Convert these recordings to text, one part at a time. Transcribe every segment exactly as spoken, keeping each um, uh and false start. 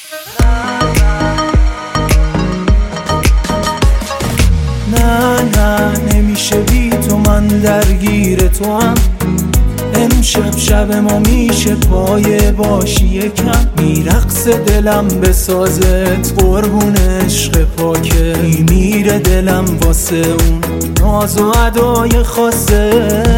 نه نه نمیشه بی تو، من درگیر تو هم. امشب شب ما میشه پایه باشی یکم، میرقص دلم بسازت قربون عشق پاکه، میمیره دلم واسه اون ناز و ادای خاصه.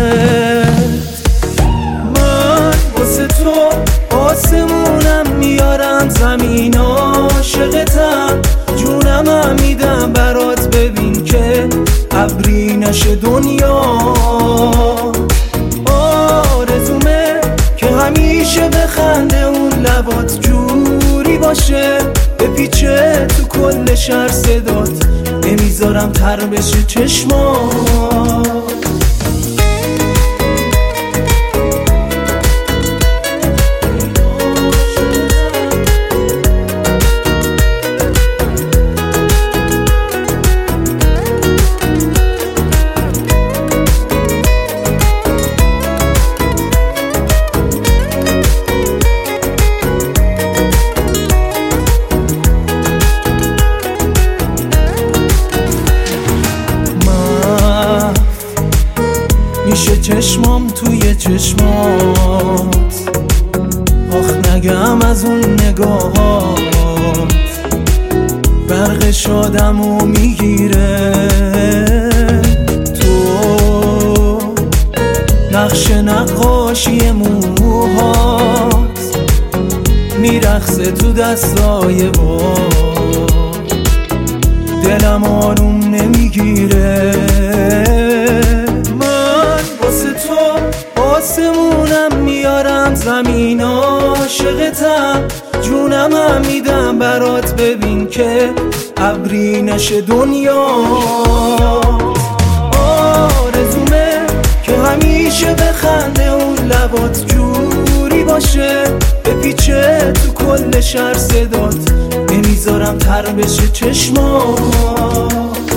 من واسه تو آسمونم میارم زمین، عاشقتم جونم هم میدم برات، ببین که ابری نشه دنیا. آرزومه که همیشه بخنده اون لبات، جوری باشه بپیچه تو کل شهر صدات، نمیذارم تر بشه چشمات. میشه چشمام توی چشمات، آخ نگم از اون نگاهات، برق شادمو میگیره تو، نقش نقاشی موهات میرقصه تو دستای با، دلم آروم نمیگیره. آسمونم میارم زمین، عاشقتم جونم هم میدم برات، ببین که ابری نشه دنیا. آرزومه که همیشه بخنده اون لبات، جوری باشه بپیچه تو کل شهر صدات، نمیذارم تر بشه چشمات.